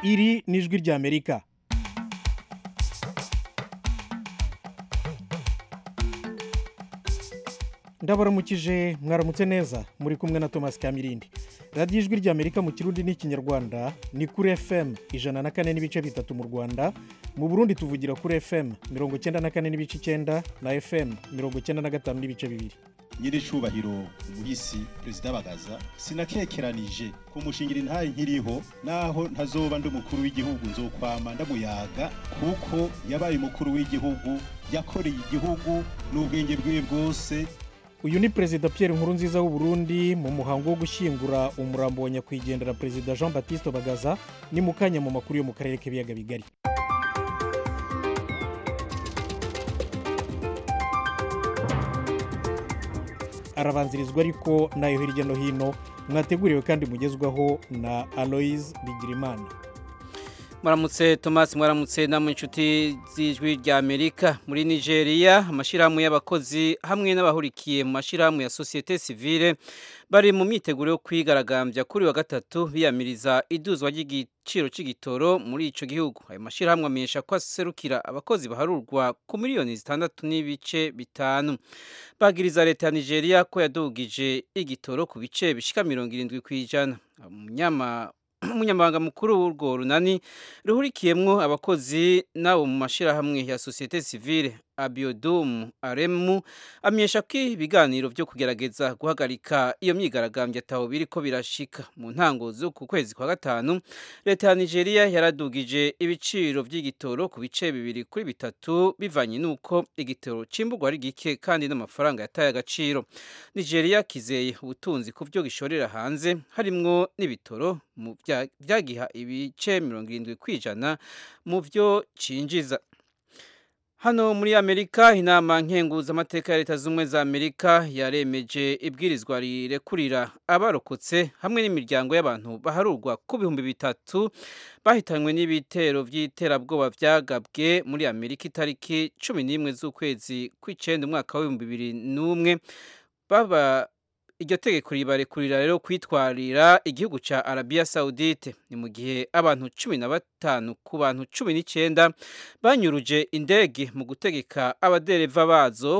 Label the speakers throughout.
Speaker 1: iri ni ijwi ry'Amerika. Ndabaramukije mwaramutse neza muri kumwe na Thomas Kamirindi. Radio ijwi ry'Amerika mu Kirundi n'Ikinyarwanda ni kuri FM 104.3 mu Rwanda, mu Burundi tuvugira kuri FM 94.9 na FM 95.2.
Speaker 2: Nyiri cubahiro umuhisi Perezida Bagaza sinakekeranije kumushingira intaye nkiriho naho ntazoba ndumukuru w'igihugu nzokwama ndamuyaga kuko yabaye umukuru w'igihugu yakoreye igihugu n'ubwenge bwiwe bwose.
Speaker 1: Uyu ni Perezida Pierre Nkurunziza w'u Burundi mu muhango wo gushyingura umurambo wa nyakwigendera Perezida Jean Baptiste Bagaza ni mukanya mu makuru yo mu karere k'ibiyaga bigari. Arabanzirizwa ariko nayo hirya no hino mwateguriwe kandi mugezwaho na Aloise Bigirimana.
Speaker 3: Mwaramutse Thomas, mwaramutse namwe inshuti z'ijwi ry'Amerika. Muri Nigeria amashirahamwe y'abakozi hamwe n'abahurikiye mu mashirahamwe ya societe civile bari mu myiteguro yo kwigaragambya kuri wa gatatu biyamiriza iduzwa ry'igiciro c'igitoro muri ico gihugu. Ayo mashirahamwe amenyesha ko aserukira abakozi baharurwa ku miliyoni 6.5. Bagiriza leta ya Nigeria ko yadugije igitoro ku bice bishika 70%. Umunyamabanga mukuru w'urwo runani ruhurikiyemwo abakozi nabo mu mashirahamwe ya societe civile Abiodun Aremu amenyesha ko ibiganiro byo kugerageza guhagarika iyo myigaragambyo ataho biriko birashika. Mu ntango zo ku kwezi kwa gatanu leta ya Nigeria yaradugije ibiciro vy'igitoro ku bice 2-3 bivanye nuko igitoro cimburwa ari gike kandi n'amafaranga yataye agaciro. Nigeria kizeye ubutunzi ku byo gishorera hanze harimwo n'ibitoro mu byagiha ibice 70% mu byo cinjiza. Hano muri Amerika inama nkenguza amateka ya leta z'umwe za Amerika yaremeje ibwirizwa rirekurira abarokotse hamwe n'imiryango y'abantu baharurwa ku 3,000 bahitanywe n'ibitero vy'iterabwoba vyagabwe muri Amerika itariki 11 z'ukwezi kw'icenda umwaka wa 2001. Iryo tegeko ribarekurira rero kwitwarira igihugu ca Arabia Saudite. Ni mu gihe abantu 15 ku bantu 19 banyuruje indege mu gutegeka abadereva bazo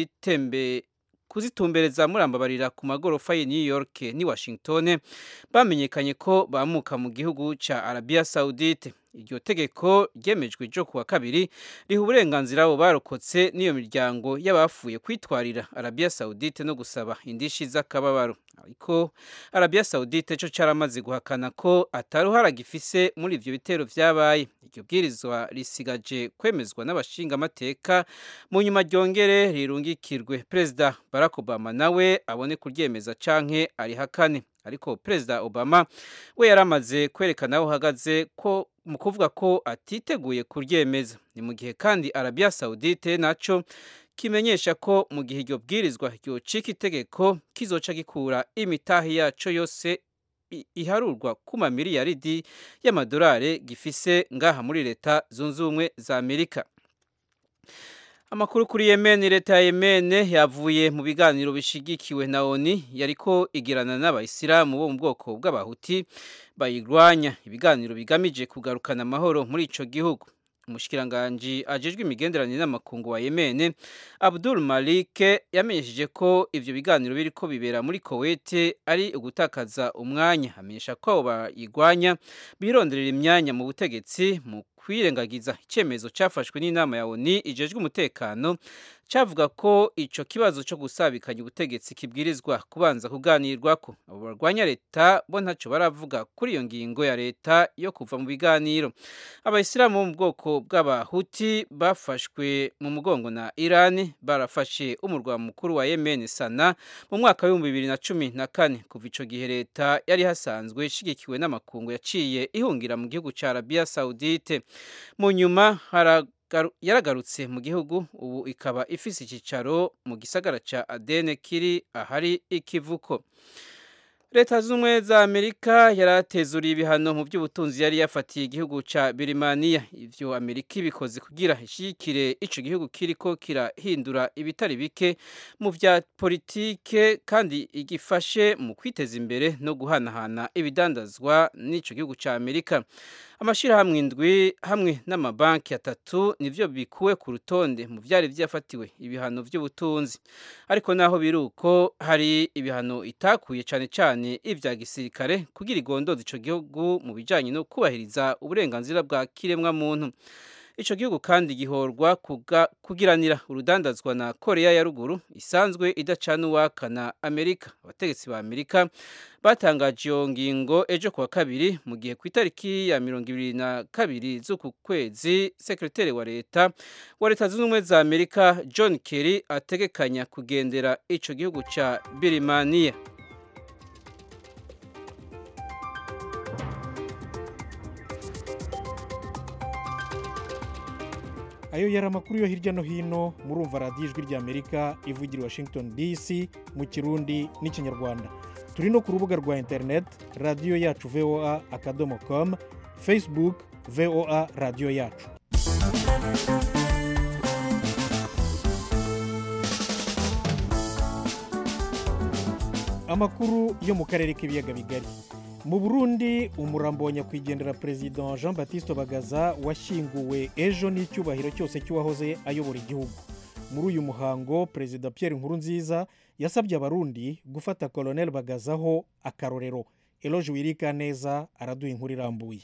Speaker 3: kuzitumbereza murambabarira ku magorofa ya New York ni Washington bamenyekanye ko bamuka mu gihugu ca Arabia Saudite. Iryo tegeko ryemejwe jo kuwa kabiri riha uburenganzira abo barokotse n'iyo miryango y'abafuye kwitwarira Arabia Saudite no gusaba indishi z'akababaro. Ariko Arabia Saudite cyo caramaze guhakana ko ataruhara gifise muri ivyo bitero vyabaye. Iryo bwirizwa risigaje kwemezwa n'abashinga amateka mu nyuma ryongere rirungikirwe Perezida Barack Obama nawe abone kuryemeza canke arihakane. Ariko Perezida Obama we yaramaze kwerekana aho hagaze ko mu kuvuga ko atiteguye kuryemeza. Ni mu gihe kandi Arabia Saudite naco kimenyesha ko mu gihe iryo bwirizwa ryocika itegeko kizoca gikura imitahi yaco yose iharurwa ku mamiliyaridi y'amadolari gifise ngaha muri leta zunze ubumwe za Amerika. Amakuru kuri Yemen. Leta ya Yemen yavuye mu biganiro bishigikiwe na ONU yariko igirana n'abayisilamu bo mu bwoko bw'abahuti bayirwanya. Ibiganiro bigamije kugarukana amahoro muri ico gihugu. Umushikiranganje ajejwe imigenderanire n'amakungu wa Yemen Abdul Malik yamenyesheje ko ivyo biganiro biriko bibera muri Kuwait ari ugutakaza umwanya. Amenyesha ko bayirwanya bironderera imyanya mu butegetsi mu kwirengagiza icemezo cafashwe n'inama ya ONU ijejwe umutekano cavuga ko ico kibazo cyo gusabikanya ubutegetsi kibwirizwa kubanza kuganirwako. Abo barwanya leta bo ntaco baravuga kuri iyo ngingo ya leta yo kuva mu biganiro. Abayisilamu bo mu bwoko bw'abahuti bafashwe mu mugongo na Iran barafashe umurwa mukuru wa Yemen Sana mu mwaka wa 2014. Kuva ico gihe leta yari hasanzwe ishigikiwe n'amakungu yaciye ihungira mu gihugu ca Arabia Saudite. Mu nyuma yaragarutse mu gihugu, ubu ikaba ifise icicaro mu gisagara ca Aden kiri ahari ikivuko. Leta z'umwe za Amerika yaratezuriye ibihano mu by'ubutunzi yari yafatiye igihugu ca Birmania. Ivyo Amerika ibikoze kugira ishikire ico gihugu kiriko kirahindura ibitari bike mu vya politike kandi igifashe mu kwiteza imbere no guhanahana ibidandazwa n'ico gihugu ca Amerika. amashirahamwe indwi hamwe n'amabanki atatu nivyo bikuwe ku rutonde mu vyari vyafatiwe ibihano vy'ubutunzi. Ariko naho biruko hari ibihano itakuye cane cane ivya gisirikare kugira igondoze ico gihugu mu bijanye no kubahiriza uburenganzira bwa kiremwa muntu. Ico gihugu kandi gihorwa kugiranira urudandazwa na Korea ya ruguru isanzwe idacana uwakana Amerika. Abategetsi ba Amerika batangaje iyo ngingo ejo kuwa kabiri mu gihe ku itariki ya 22 z'uku kwezi sekretari wa leta zunze ubumwe za Amerika John Kerry ategekanya kugendera ico gihugu ca Birmania.
Speaker 1: Ayo yari amakuru yo hirya no hino murumva radiyo ijwi ry'Amerika ivugira Washington DC mu Kirundi n'Ikinyarwanda. Turi no ku rubuga rwa internet radiyo yacu voa.com, Facebook VOA radiyo yacu. Amakuru yo mu karere k'ibiyaga bigari. Mu Burundi umurambo wa nyakwigendera President Jean Baptiste Bagaza washyinguwe ejo n'icyubahiro cyose cy'uwahoze ayobora igihugu. Muri uyu muhango President Pierre Nkurunziza yasabye abarundi gufata Colonel Bagazaho akarorero. Eloge Wirikaneza araduha inkuru irambuye.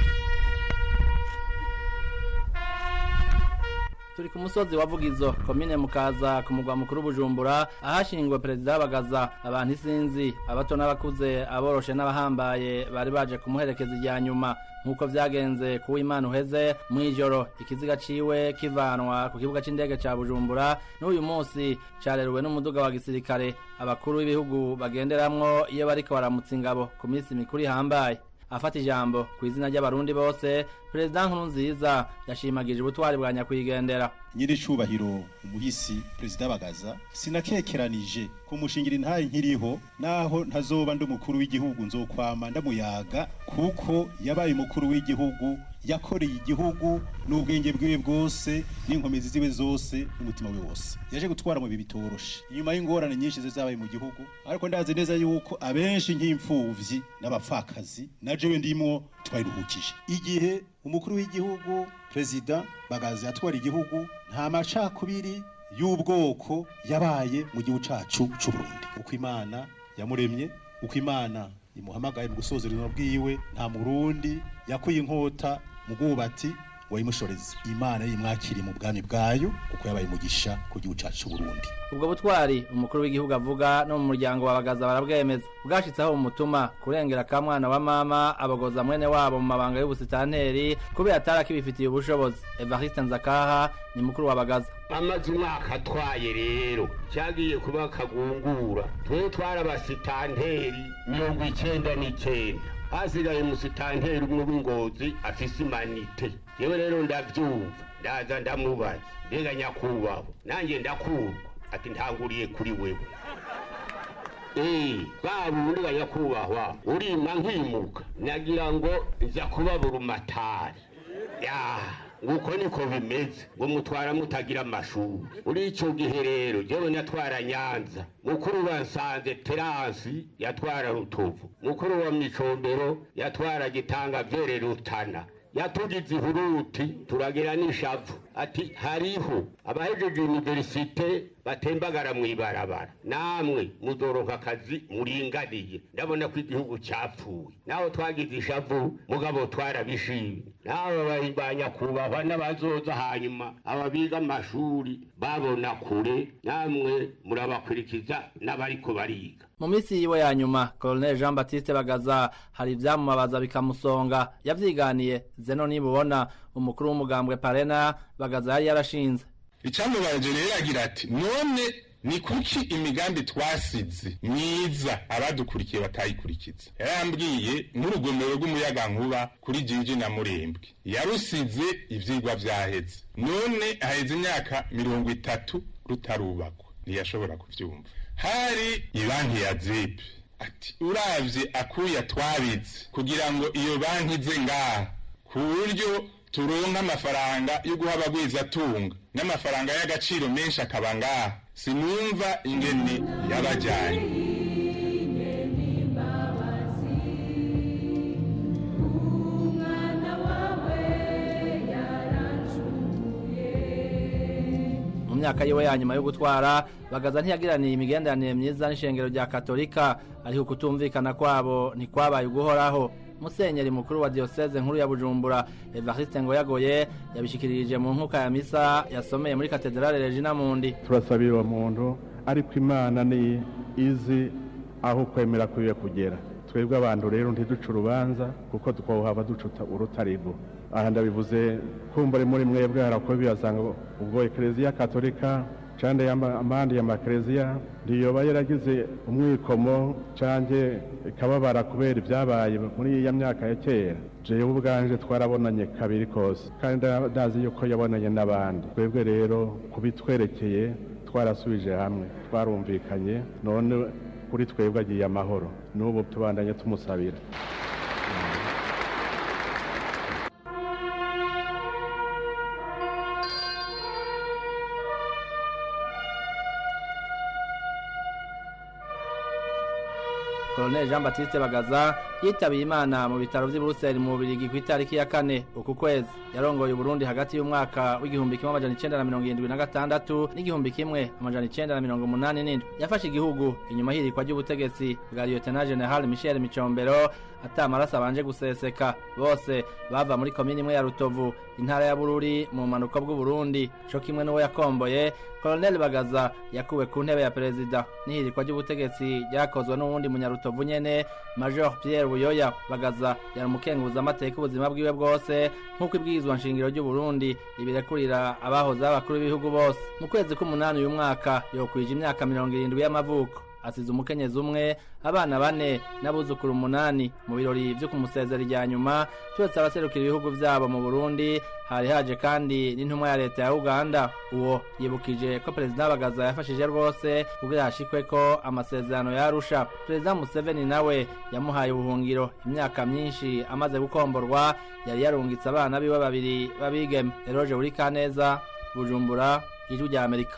Speaker 4: Turi ku musozi wa Vugizo, komine Mukaza ku mugwa mukuru Bujumbura, ahashingwa Perezida Bagaza. Abantu isinzi, abato n'abakuze, aboroshe n'abahambaye bari baje kumuherekeza ijya nyuma. Nkuko vyagenze ku Imana uheze mwijoro ikiziga ciwe kivanwa ku kibuga c'indege ca Bujumbura n'uyu munsi careruwe n'umuduga wa gisirikare abakuru b'ibihugu bagenderamwo iyo bariko baramutsa ingabo ku minsi mikuru ihambaye. Afata ijambo ku izina ry'abarundi bose, President Nkurunziza yashimagije ubutwari bwa nyakwigendera.
Speaker 2: Nyiri cubahiro umuhisi President Bagaza sinakekeranije kumushingira intaye nkiriho naho ntazoba ndumukuru w'igihugu nzokwama ndamuyaga kuko yabaye umukuru w'igihugu yakoreye igihugu n'ubwenge bwiwe bwose n'inkomezi ziwe zose n'umutima we wose. Yaje gutwara mu bibitoroshe inyuma y'ingorane nyinshi zabaye mu gihugu, ariko ndazi neza yuko abenshi nk'imfuvyi n'abapfakazi najewe ndimo twayiruhukije. Igihe umukuru w'igihugu President Bagaza yatwara igihugu nta macakubiri y'ubwoko yabaye mu gihugu cacu c'u Burundi. Uko Imana yamuremye, uko Imana imuhamagaye mu gusozerera bwiwe, nta Murundi yakuye inkota mu bwubati wayimushoreze. Imana yimwakiri mu bwami bwayo kuko yabaye mugisha ku gihugu cacu Burundi.
Speaker 4: Ubwo butwari umukuru w'igihugu avuga no mu muryango wa Bagaza barabwemeza. Bwashitseho umutuma kurengera ka mwana wa mama abagoza mwene wabo mu mabanga y'ubusitanteri kubera atarakibifitiye ubushobozi. Evariste Nzakaha ni mukuru wa Bagaza.
Speaker 5: Amazi umwaka twaye rero cyagiye kuba kagungura. Twe twarabasitanteri 99. Hasigaye musitanteri umwe w'Ingozi afise imanite. Yewe rero ndavyumva ndaza ndamubaza mbega nyakubahwa nanjye ndakurwa ati ntanguriye kuri wewe. Babundi nyakubahwa urima nkimuka nagira ngo nza kubabura umatari. Nguko niko bimeze ngo mutwara mutagira amashuri. Uri ico gihe rero jewe natwara Nyanza, mukuru bansanze Teransi yatwara Rutovu, mukuru wa Micombero yatwara Gitanga Vyere Rutana, yatugize ihuruti turagera n'ishavu. Ati hariho abahejeje universite batembagara mwibarabara, namwe muzoronka akazi muringadiye. Ndabona ko igihugu cyapfuye, naho twagize ishavu mugabo twarabishimye. Naho bahimbanya kubahwa n'abazoza hanyuma ababiga amashuri babona kure, namwe murabakurikiza n'abariko bariga.
Speaker 4: Mu minsi yiwe ya nyuma Colonel Jean Baptiste Bagaza hari ivyamumabaza bikamusonga. Yavyiganiye Zeno Nibubona umukuru w'umugambwe Parena Bagaza yari yarashinze.
Speaker 6: Icamubaje rero agira ati none ni kuki imigambi twasize myiza abadukurikiye batayikurikiza. Yarambwiye n'urugomero rw'umuyaga nkuba kuri Jinji na Murembwe yarusize ivyigwa vyaheze, none haheze imyaka 30 rutarubakwa. Ntiyashobora kuvyumva. Hari ibanki ya ZIP ati uravye akuya twabize kugira ngo iyo banki ize ngaha ku buryo turonka amafaranga yo guha abagwiza tunga n'amafaranga y'agaciro menshi akaba ngaha, sinumva ingene yabajanye.
Speaker 4: myaka yiwe ya nyuma yo gutwara Bagaza ntiyagiraniye imigenderanire myiza n'ishengero rya Katolika ariko kutumvikana kwabo ntikwabaye uguhoraho. Musenyeri mukuru wa diocese nkuru ya Bujumbura Evariste Ngoyagoye yabishikirije mu nkuka ya misa yasomeye muri Katedrale Regina Mundi.
Speaker 7: Turasabira uwo muntu ariko Imana ni izi aho kwemera kuye kugera. Twebwe abantu rero ntiduca urubanza kuko twohaba ducuta urutarigo. Aha ndabivuze kumbure muri mwebwe harako biyasanga ubwo Ecclesia Katolika cande amandi ya Ecclesia ndiyoba yaragize umwikomo canje kababara kubera ibyabaye muri ya myaka ya kera. Jewe ubwanje twarabonanye kabiri kose kandi ndazi yuko yabonanye n'abandi. Twebwe rero kubitwerekeye twarasubije hamwe twarumvikanye none kuri twebwe agiye amahoro n'ubu tubandanye tumusabira.
Speaker 4: Colonel Jean Baptiste Bagaza yitabiye Imana mu bitaro by'i Bruxelles mu Bubiligi ku itariki ya 4 uku kwezi. Yarongoye Burundi hagati y'umwaka w'igihumbi 1976 n'igihumbi 1987. Yafashe igihugu inyuma hirikwa ry'ubutegetsi bwa Lieutenant General Michel Micombero atamarasa banje guseseka. Bose bava muri komini imwe ya Rutovu intara ya Bururi mu manuko bw'u Burundi. Cyo kimwe n'uwo yakomboye Colonel Bagaza yakuwe ku ntebe ya perezida n'ihirikwa ry'ubutegetsi ryakozwe n'uwundi munyarutovu nyene Major Pierre Buyoya. Bagaza yari umukenguza amateka ubuzima bwiwe bwose nk'uko ibwirizwa nshingiro ry'u Burundi ibirekurira abahoze abakuru b'ibihugu bose. Mu kwezi k'umunani uyu mwaka yokwije imyaka 70 y'amavuko. Asize umukenyezi umwe, abana 4 n'abuzukuru 8 mu birori byo kumusezera rya nyuma. Twese abaserukira ibihugu byabo mu Burundi hari haje kandi n'intumwa ya leta ya Uganda. Uwo yibukije ko President Bagaza yafashije rwose kugira hashikwe ko amasezerano ya Arusha. President Museveni nawe yamuhaye ubuhungiro imyaka myinshi amaze gukomborwa. Yari yarungitse abana biwe babiri babigeme. Eroje uri Kaneza, Bujumbura, Ijwi rya Amerika.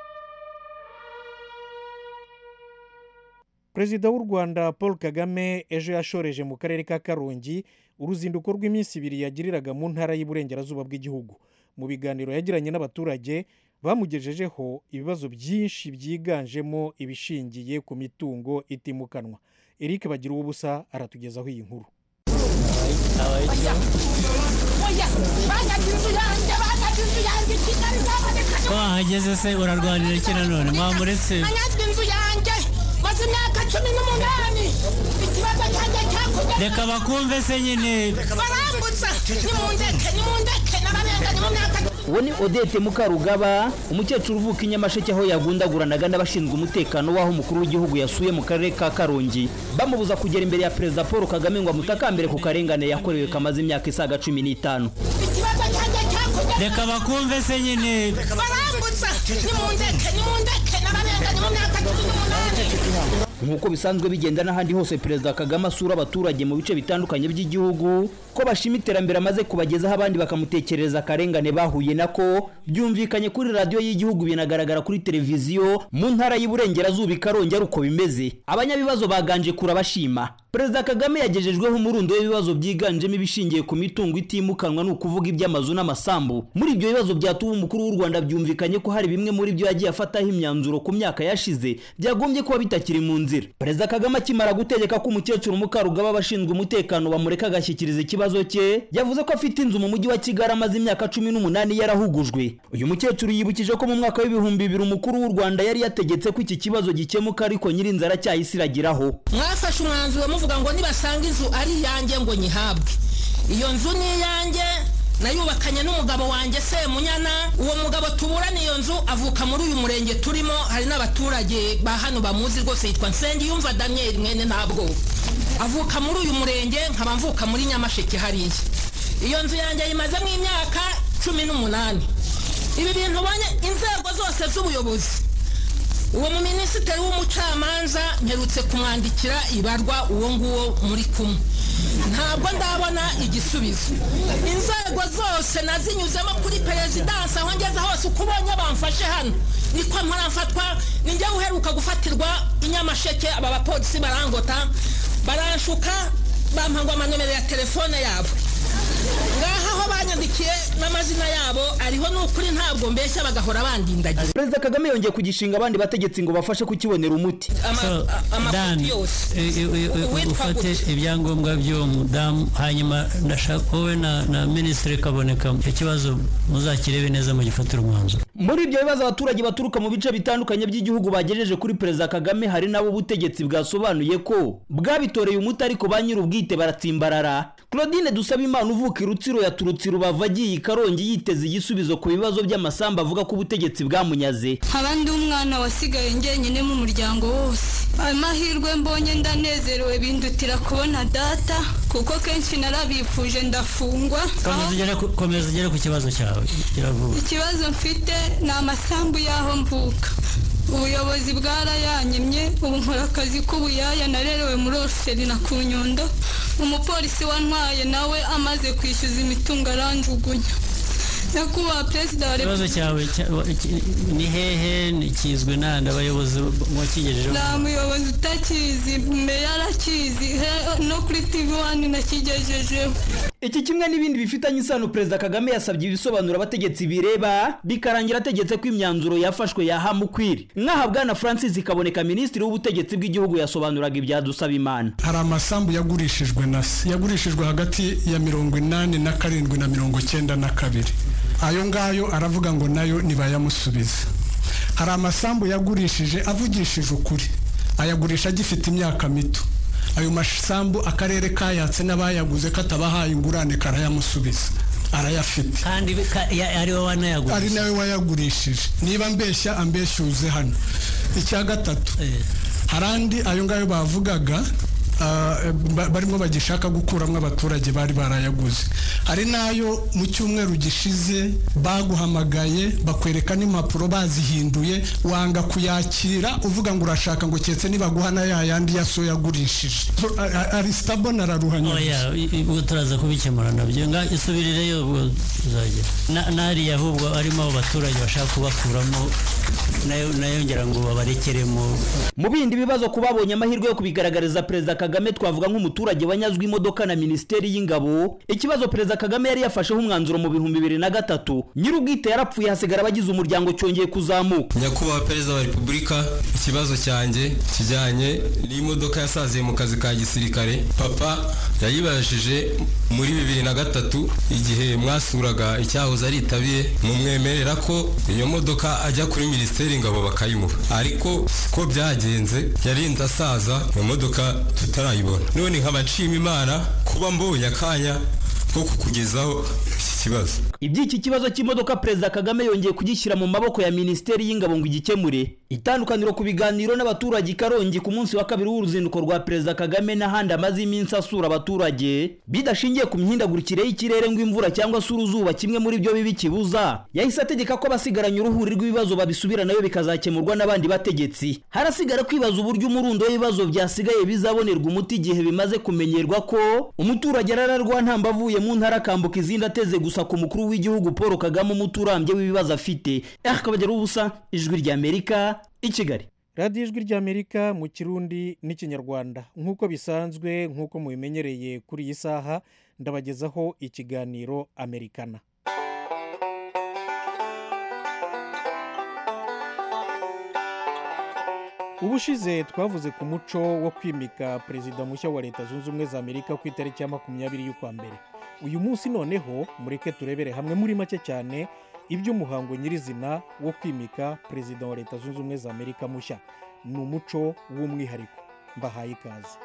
Speaker 1: Perezida w'u Rwanda Paul Kagame ejo yashoreje mu karere ka Karongi uruzinduko rw'iminsi 2 yagiriraga mu ntara y'Iburengerazuba bw'igihugu. Mu biganiro yagiranye n'abaturage bamugejejeho ibibazo byinshi byiganjemo ibishingiye ku mitungo itimukanwa. Eric Bagira ubusa aratugezaho iyi nkuru.
Speaker 8: Hageze se urarwanira iki nanone mwamuretse reka bakumve se nyine
Speaker 9: barambutsa nimundeke n'abarenga mu myaka.
Speaker 10: Uwo ni Odette Mukarugaba umukecuru uvuka Inyamasheke aho yagundaguranaga n'abashinzwe umutekano w'aho umukuru w'igihugu yasuye mu karere ka Karongi bamubuza kugera imbere ya Perezida Paul Kagame ngo amutakambere ku karengane yakorewe kamaze imyaka isaga 15.
Speaker 8: reka bakumve se nyine
Speaker 9: barambutsa nimundeke n'abarenga mu myaka 18.
Speaker 10: Nkuko bisanzwe bigenda n'ahandi hose Perezida Kagame asura abaturage mu bice bitandukanye by'igihugu ko bashima iterambere amaze kubagezaho abandi bakamutekereza akarengane bahuye nako. Byumvikanye kuri radio y'igihugu binagaragara kuri televiziyo mu ntara y'Iburengerazuba Karongi uko bimeze. Abanyabibazo baganje kurabashima. Perezida Kagame yagejejweho umurundo w'ibibazo byiganjemo ibishingiye ku mitungo itimukanwa n'ukuvuga iby'amazu n'amasambu. Muri ibyo bibazo byatuba umukuru w'u Rwanda byumvikanye ko hari bimwe muri byo yagiye afataho imyanzuro ku myaka yashize byagombye kuba bitakiri mu nzira. Perezida Kagame akimara gutegeka ko umukecuru Mukarugaba abashinzwe umutekano bamureka agashyikiriza ikibazo cye yavuze ko afite inzu mu mujyi wa Kigali amaze imyaka 18 yarahugujwe. Uyu mukecuru yibukije ko mu mwaka w'ibihumbi 2000 umukuru w'u Rwanda yari yategetse ko iki kibazo gikemuka ariko nyirinzara cyayisiragiraho.
Speaker 9: Mwafashe umwanzuro muvuga ngo nibasanga inzu ari yanjye ngo nyihabwe. Iyo nzu ni yanjye nayubakanye n'umugabo wanjye Semunyana. Uwo mugabo tuburana iyo nzu avuka muri uyu murenge turimo. Hari n'abaturage ba hano bamuzi rwose yitwa Nsengiyumva Daniel mwene ntabwo avuka muri uyu murenge nkaba mvuka muri Nyamasheke hariya. Iyo nzu yanjye yimaze mu imyaka 18. Ibi bintu banye inzego zose z'ubuyobozi. Uwo mu minisitiri w'umucamanza mperutse kumwandikira ibarwa uwo nguwo muri kumwe. Ntabwo ndabona igisubizo. Inzego zose nazinyuzemo kuri perezidansi aho ngeze hose ukubonye bamfashe hano niko mparamfatwa. Ninjye uheruka gufatirwa Inyamasheke aba bapolisi baranshuka bampangwa amanomero ya telefone yabo. Ngaho banyandikiye n'amazina yabo ariho n'ukuri ntabwo mbeshya bagahora bandindagiye.
Speaker 10: Perezida Kagame yongeye kugishinga abandi bategetsi ngo bafashe kukibonera umuti.
Speaker 8: Dan ufate ibyangombwa by'uwo mudamu hanyuma ndashaka wowe na Minisitiri Kaboneka ikibazo muzakirebe neza mu gifatira umwanzuro.
Speaker 10: Muri ibyo bibazo abaturage baturuka mu bice bitandukanye by'igihugu bagejeje kuri Perezida Kagame hari nabo ubutegetsi bwasobanuye ko bwabitoreye umuti ariko ba nyir'ubwite baratsimbarara. Claudine Dusabimana uvuka Rutsiro yaturutse Rubavu agiye i Karongi yiteze igisubizo ku bibazo by'amasamba avuga ko ubutegetsi bwamunyaze.
Speaker 11: Abandi umwana wasigaye ngenyine mu muryango wose. Amahirwe mbonye ndanezerewe bindutira kubona data kuko kenshi narabifuje ndafungwa.
Speaker 8: Komeza ugere ku kibazo cyawe.
Speaker 11: Ikibazo mfite ni amasambu y'aho mvuka. Ubuyobozi bwarayanyemye ubu nkora akazi k'ubuyaya narerewe muri Orferi na Kunyundo. Umupolisi wantwaye nawe amaze kwishyuza imitungo aranjugunya. Nyakubahwa Perezida wa Repubulika.
Speaker 8: Ikibazo cyawe ni hehe nikizwe nande abayobozi mwakigejejeho?
Speaker 11: Nta muyobozi utakizi meya arakizi no kuri TV1 nakigejejeho.
Speaker 10: Iki kimwe n'ibindi bifitanye isano Perezida Kagame yasabye ibisobanuro abategetsi bireba bikarangira ategetse ko imyanzuro yafashwe yahamukwiri. Nkaha Bwana Francis Kaboneka Minisitiri w'ubutegetsi bw'igihugu yasobanuraga ibya Dusabimana.
Speaker 12: Hari amasambu yagurishijwe yagurishijwe hagati ya 87 na 92. Ayo ngayo aravuga ngo nayo nibayamusubiza. Hari amasambu yagurishije avugishije ukuri ayagurisha gifite imyaka mito. Ayo masambu akarere kayatse n'abayaguze katabahaye ingurane karayamusubiza arayafite
Speaker 8: kandi ari wowe wanayagurisha.
Speaker 12: Ari nawe wayagurishije niba mbeshya ambeshyuze hano. Icya gatatu harandi ayo ngayo bavugaga barimo bagishaka gukuramwe abaturage bari barayaguze. Hari nayo mu cyumweru gishize baguhamagaye bakwereka n'impapuro bazihinduye wanga kuyakira uvuga ngo urashaka ngo cyetse nibaguhana yandi yaso yagurishije. Ari stable nararuhanya.
Speaker 8: Oya ubwo turaza kubikemura nabyo isubirireyo ubwo tuzagera. Nari ahubwo arimo abaturage bashaka kubakuramo nayo ngira ngo babarekeremo.
Speaker 10: Mu bindi bibazo kubabonye amahirwe yo kubigaragariza Perezida Kagame twavuga nk'umuturage wanyazwe imodoka na Minisiteri y'Ingabo. Ikibazo Perezida Kagame yari yafasheho umwanzuro mu 2003 nyir'ubwite yarapfuye hasigara abagize umuryango cyongeye kuzamuka.
Speaker 13: Nyakubahwa Perezida wa Repubulika ikibazo cyanjye kijyanye n'imodoka yasaziye mu kazi ka gisirikare papa yayibajije muri 2003 igihe mwasuraga icyahoze ari itabiye mumwemerera ko iyo modoka ajya kuri Minisiteri y'Ingabo bakayimuha ariko ko byagenze yarinze asaza iyo modoka tutarayibona. None nkaba nshima Imana kuba mbonye akanya ko kukugezaho iki kibazo.
Speaker 10: Iby'iki kibazo cy'imodoka Perezida Kagame yongeye kugishyira mu maboko ya Minisiteri y'Ingabo ngo igikemure. Itandukaniro ku biganiro n'abaturage Karongi ku munsi wa kabiri w'uruzinduko rwa Perezida Kagame n'ahandi amaze iminsi asura abaturage bidashingiye ku mihindagurikire y'ikirere ngo imvura cyangwa se uruzuba kimwe muri byo bibi kibuza. Yahise ategeka ko basigaranye uruhuri rw'ibibazo babisubira nayo bikazakemurwa n'abandi bategetsi. Harasigara kwibaza uburyo umurundo w'ibibazo byasigaye bizabonerwa umuti igihe bimaze kumenyerwa ko umuturage arararwa ntambavuye mu ntara akambuka izindi ateze gusa ku mukuru w'igihugu Paul Kagame umuturambye w'ibibazo afite. Akabagera ubusa Ijwi ry'Amerika i Kigali.
Speaker 1: Radio Ijwi ry'Amerika mu Kirundi n'Ikinyarwanda nk'uko bisanzwe nk'uko mubimenyereye kuri iyi saha ndabagezaho ikiganiro Americana. Ubushize twavuze ku muco wo kwimika Perezida mushya wa Leta Zunze Ubumwe za Amerika ku itariki ya 20 y'ukwa mbere. Uyu munsi noneho mureke turebere hamwe muri make cyane iby'umuhango nyirizina wo kwimika Perezida wa Leta Zunze Ubumwe za Amerika mushya. Ni umuco w'umwihariko. Mbahaye ikaze.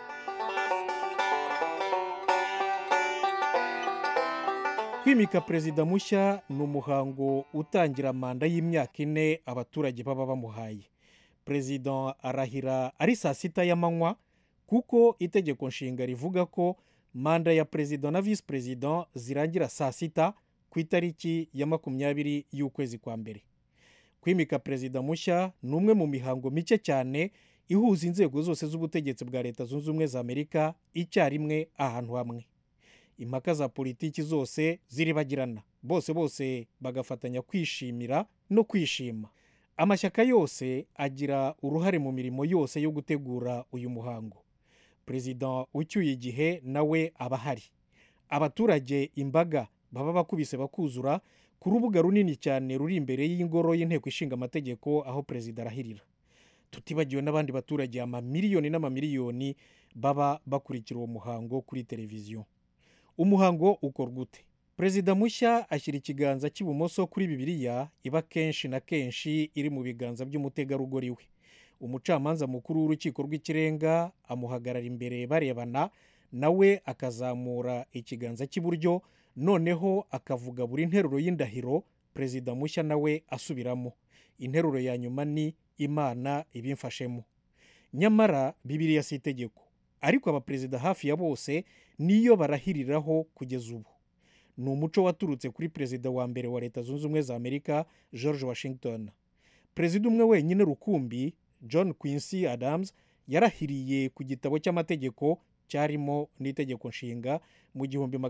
Speaker 1: Kwimika Perezida mushya ni umuhango utangira manda y'imyaka 4 abaturage baba bamuhaye. Perezida arahira ari saa 6 y'amanywa kuko itegeko nshinga rivuga ko manda ya Perezida na Vice Perezida zirangira saa 6 ku itariki ya 20 y'ukwezi kwa mbere. Kwimika Perezida mushya ni umwe mu mihango mike cyane ihuza inzego zose z'ubutegetsi bwa Leta Zunze Ubumwe za Amerika icyarimwe ahantu hamwe. Impaka za politiki zose ziribagirana, bose bagafatanya kwishimira no kwishima. Amashyaka yose agira uruhare mu mirimo yose yo gutegura uyu muhango. Perezida ucyuye igihe nawe abahari. Abaturage imbaga baba bakubise bakuzura ku rubuga runini cyane ruri imbere y'ingoro y'inteko ishinga amategeko aho perezida arahirira. Tutibagiwe n'abandi baturage amamiliyoni n'amamiliyoni baba bakurikira uwo muhango kuri televiziyo. Umuhango ukorwa ute? Perezida mushya ashyira ikiganza cy'ibumoso kuri Bibiliya iba kenshi na kenshi iri mu biganza by'umutegarugori we. Umucamanza mukuru w'urukiko rw'ikirenga amuhagarara imbere barebana, nawe akazamura ikiganza cy'iburyo, noneho akavuga buri nteruro y'indahiro perezida mushya nawe asubiramo. Interuro ya nyuma ni Imana ibimfashemo. Nyamara Bibiliya si itegeko, ariko abaperezida hafi ya bose niyo barahiriraho kugeza ubu. Ni umuco waturutse kuri perezida wa mbere wa Leta Zunze Ubumwe za Amerika, George Washington. Perezida umwe wenyine rukumbi, John Quincy Adams, yarahiriye ku gitabo cy'amategeko cyarimo n'itegeko nshinga mu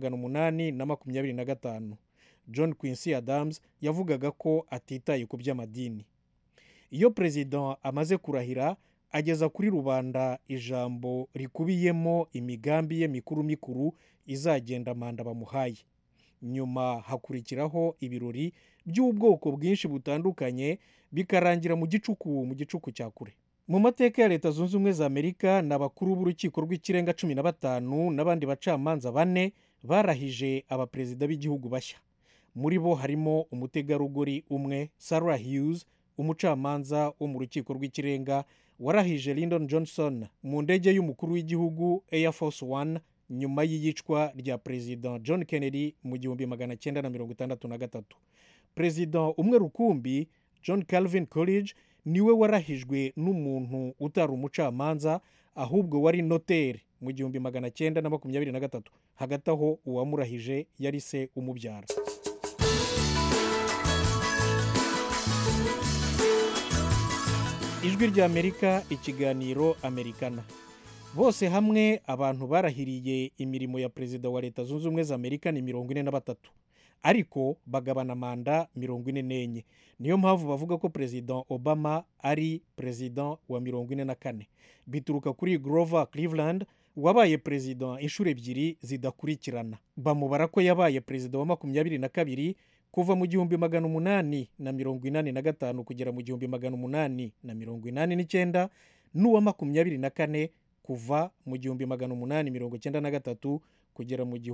Speaker 1: 1825. John Quincy Adams yavugaga ko atitaye ku by'amadini. Iyo perezida amaze kurahira, ageza kuri rubanda ijambo rikubiyemo imigambi ye mikuru izagenda manda bamuhaye. Nyuma hakurikiraho ibirori by'ubwoko bwinshi butandukanye bikarangira mu gicuku cya kure. Mu mateka ya Leta Zunze Ubumwe za Amerika, n'abakuru b'urukiko rw'ikirenga 15 n'abandi bacamanza 4 barahije abaperezida b'igihugu bashya. Muri bo harimo umutegarugori umwe, Sarah Hughes, umucamanza wo mu rukiko rw'ikirenga warahije Lyndon Johnson mu ndege y'umukuru w'igihugu Air Force One nyuma y'iyicwa rya Perezida John Kennedy mu 1963. Perezida umwe rukumbi, John Calvin Coolidge, niwe warahijwe n'umuntu utari umucamanza ahubwo wari notaire mu 1923. Hagati aho uwamurahije yari se umubyara. Ijwi rya Amerika, ikiganiro Amerikana. Bose hamwe abantu barahiriye imirimo ya perezida wa Leta Zunze Ubumwe za Amerika ni 43, ariko bagabana manda 44. Niyo mpamvu bavuga ko Perezida Obama ari perezida wa 44. Bituruka kuri Grover Cleveland wabaye perezida inshuro ebyiri zidakurikirana. Bamubara ko yabaye perezida wa 22 kuva mu 1885 kugera mu 1889, n'uwa 24 kuva mu 1893 kugera mu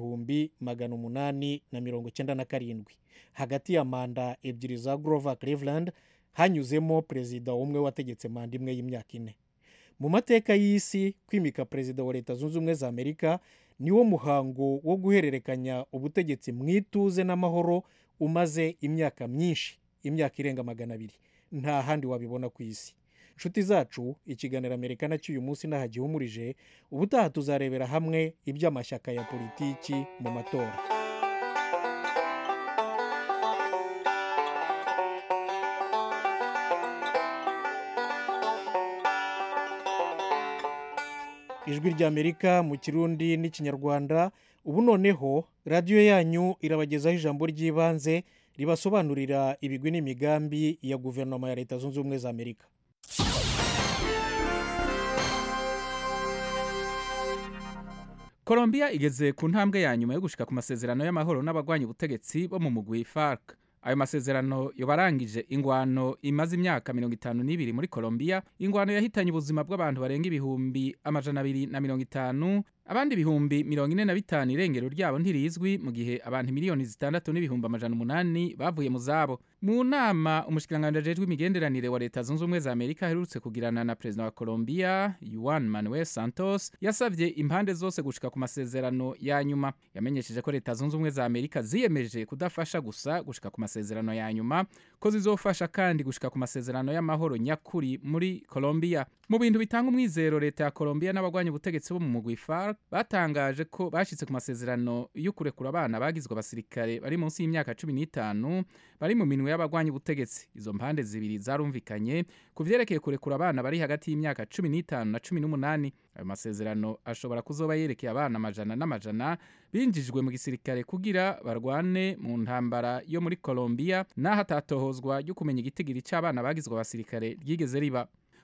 Speaker 1: 1897. Hagati ya manda ebyiri za Grover Cleveland hanyuzemo perezida umwe wategetse manda imwe y'imyaka 4. Mu mateka y'isi, kwimika perezida wa Leta Zunze Ubumwe za Amerika niwo muhango wo guhererekanya ubutegetsi mwituze n'amahoro umaze imyaka myinshi, imyaka irenga 200. Nta handi wabibona ku isi. Nshuti zacu, ikiganiro Amerikana cy'uyu munsi nahagihumurije. Ubutaha tuzarebera hamwe iby'amashyaka ya politiki mu matora. Ijwi rya Amerika mu Kirundi n'Ikinyarwanda. Ubu noneho radiyo yanyu irabagezaho ijambo ry'ibanze ribasobanurira ibigwi n'imigambi ya guverinoma ya Leta Zunze Ubumwe za Amerika.
Speaker 14: Colombia igeze ku ntambwe ya nyuma yo gushika ku masezerano y'amahoro n'abagwanya ubutegetsi bo mu mugwi FARC. Ayo masezerano yobarangije ingwano imaze imyaka 52 muri Colombia, ingwano yahitanye ubuzima bw'abantu barenga ibihumbi 250, abandi ibihumbi 45 irengero ryabo ntirizwi, mu gihe abantu miliyoni 6 n'ibihumbi 800 bavuye mu zabo. Mu nama umushikiranganje ajejwe imigenderanire wa Leta Zunze Ubumwe za Amerika aherutse kugirana na President wa Colombia Juan Manuel Santos, yasavye impande zose gushika ku masezerano ya nyuma. Yamenyesheje ko Leta Zunze Ubumwe za Amerika ziyemeje kudafasha gusa gushika ku masezerano ya nyuma, ko zizofasha kandi gushika ku masezerano y'amahoro nyakuri muri Colombia. Mu bintu bitanga umwizero, Leta ya Colombia n'abagwanya ubutegetsi bo mu mugwi FARC batangaje ko bashitse ku masezerano yo kurekura abana bagizwe abasirikare bari munsi y'imyaka 15 bari mu minwe y'abagwanya ubutegetsi. Izo mpande zibiri zarumvikanye ku vyerekeye kurekura abana bari hagati y'imyaka 15 na 18. Ayo masezerano ashobora kuzoba yerekeye abana amajana n'amajana binjijwe mu gisirikare kugira barwane mu ntambara yo muri Colombia, naho atatohozwa ryo kumenya igitigiri cy'abana bagizwe abasirikare ryigeze riba.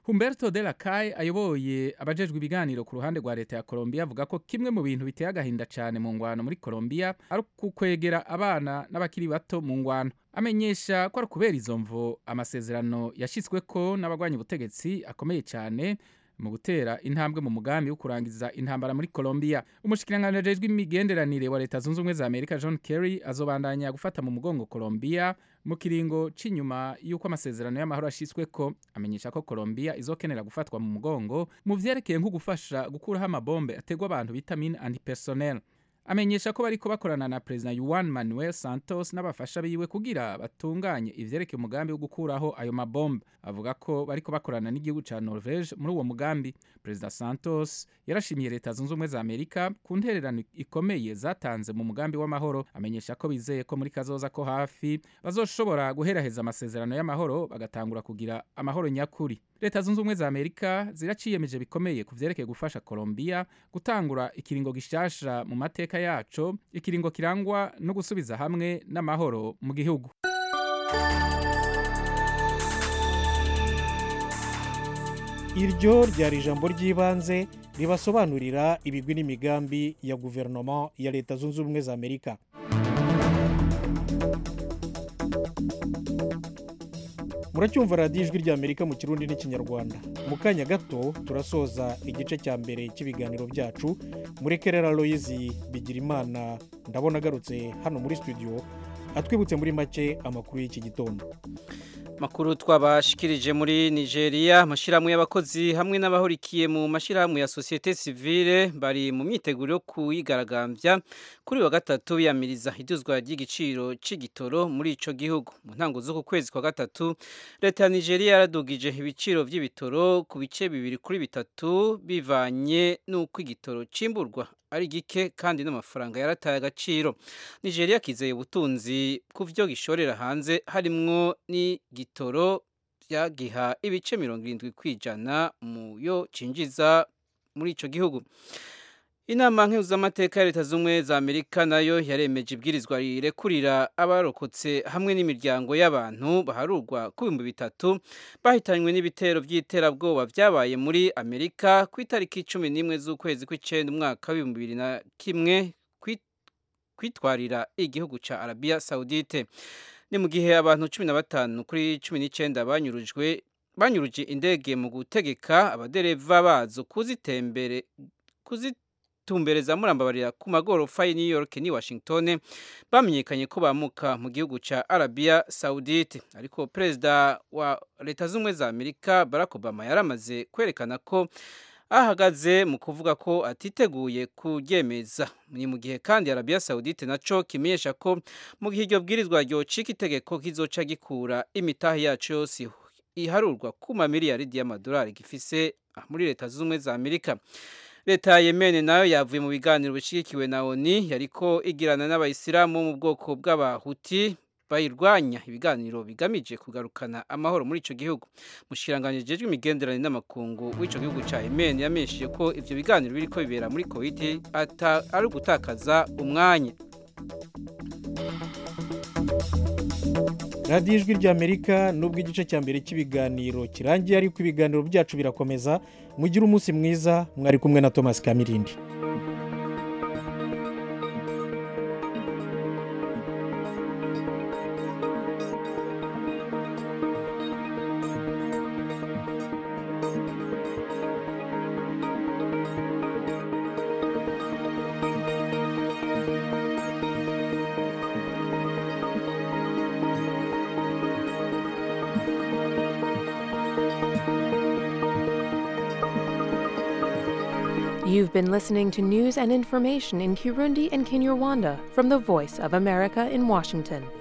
Speaker 14: Humberto de la Calle ayoboye abajejwe ibiganiro ku ruhande rwa leta ya Colombia avuga ko kimwe mu bintu biteye agahinda cyane mu ngwano muri Colombia ari kukwegera abana n'abakiri bato mu ngwano. Amenyesha ko ari kubera izo mvo amasezerano yashitsweko n'abagwanya ubutegetsi akomeye cyane mu gutera intambwe mu mugambi wo kurangiza intambara muri Colombia. Umushikiranganje ajejwe imigenderanire wa leta zunze ubumwe za Amerika John Kerry azobandanya gufata mu mugongo Colombia mu kiringo c'inyuma yuko amasezerano y'amahoro ashitsweko. Amenyesha ko Colombia izokenera gufatwa mu mugongo mu vyerekeye nko gufasha gukuraho amabombe ategwa abantu bita mine antipersonnel. Amenyesha ko bariko bakorana na President Juan Manuel Santos n'abafasha biwe kugira batunganye ivyerekeye umugambi wo gukuraho ayo mabombe. Avuga ko bariko bakorana n'igihugu ca Norvege muri uwo mugambi. President Santos yarashimiye leta zunze ubumwe za Amerika ku ntererano ikomeye zatanze mu mugambi w'amahoro. Amenyesha ko bizeye ko muri kazoza ko hafi bazoshobora guheraheza amasezerano y'amahoro bagatangura kugira amahoro nyakuri. Leta zunze ubumwe za Amerika ziraciyemeje bikomeye ku vyerekeye gufasha Colombia gutangura ikiringo gishasha mu mateka yaco, ikiringo kirangwa no gusubiza hamwe n'amahoro mu gihugu.
Speaker 1: Iryo ryari ijambo ry'ibanze ribasobanurira ibigwi n'imigambi ya guverinoma ya leta zunze ubumwe za Amerika. Muracyumva radiyo ijwi ry'Amerika mu Kirundi n'Ikinyarwanda. Mu kanya gato turasoza igice cya mbere cy'ibiganiro byacu. Murekerera Loyizi Bigirimana ndabona agarutse hano muri studio atwibutse muri make amakuru y'iki gitondo.
Speaker 3: Makuru twabashikirije muri Nigeria, amashirahamwe y'abakozi hamwe n'abahurikiye mu mashirahamwe ya societe civile bari mu myiteguro yo kuyigaragambya kuri wa gatatu yamiriza iduzwa ry'igiciro c'igitoro muri ico gihugu. Mu ntango z'uku kwezi kwa gatatu, leta ya Nigeria yaradugije ibiciro vy'ibitoro ku bice 2 kuri 3 bivanye n'uko igitoro cimburwa ari gike kandi n'amafaranga yarataye agaciro. Nigeria kizeye ubutunzi ku vyo gishorera hanze harimwo ni gitoro byagiha ibice 70% mu yo cinjiza muri ico gihugu. Inama nk'uzamateka ya leta zumwe za Amerika nayo yaremeje ibwirizwa rirekurira abarokotse hamwe n'imiryango y'abantu baharurwa ku 3,000 bahitanywe n'ibitero by'iterabwoba byabaye muri Amerika ku itariki 11 z'ukwezi kw'icenda umwaka wa 2001 kwitwarira igihugu ca Arabia Saudite. Ni mu gihe abantu 15 kuri 19 banyuruje indege mu gutegeka abadereva bazo kuzitumbereza murambabarira ku magorofa ya New York ni Washington bamenyekanye ko bamuka mu gihugu ca Arabia Saudite. Ariko perezida wa leta z'umwe za Amerika Barack Obama yaramaze kwerekana ko ahagaze mu kuvuga ko atiteguye kuryemeza. Ni mu gihe kandi Arabia Saudite naco kimenyesha ko mu gihe iryo bwirizwa ryocika itegeko kizoca gikura imitahe yacu yose iharurwa ku mamiliyaridi y'amadolari gifise muri leta z'umwe za Amerika. Leta ya Yemen nayo yavuye mu biganiro bishigikiwe na ONU yariko igirana n'abayisilamu mu bwoko bw'abahuti bayirwanya, ibiganiro bigamije kugarukana amahoro muri ico gihugu. Mushiranganje jejwe imigenderanire n'amakungu w'ico gihugu ca Yemen yameshiye ko ivyo biganiro biriko bibera muri Kuwait ari gutakaza umwanya.
Speaker 1: radiyo ijwi ry'Amerika nubwo igice cya mbere cy'ibiganiro kirangiye ariko ibiganiro byacu birakomeza. Mugire umunsi mwiza, mwari kumwe na Thomas Kamirindi.
Speaker 15: You've been listening to news and information in Kirundi and Kinyarwanda from the Voice of America in Washington.